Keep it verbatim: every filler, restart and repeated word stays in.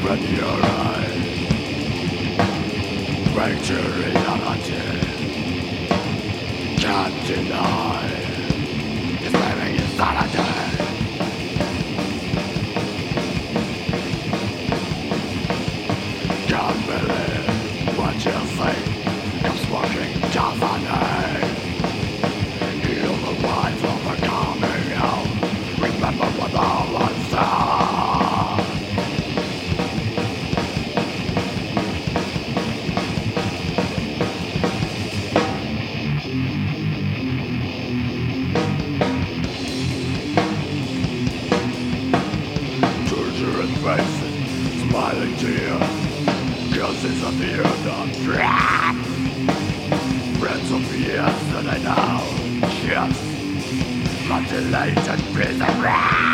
Open your eyes, break to reality. Can't deny it's living insanity. Can't believe what you think. You're smoking Javane. You're the wife of a coming out. Remember what I was there. Torturing faces, smiling tears, kisses of the earth on track. Friends of yesterday now, yes, mutilated prison.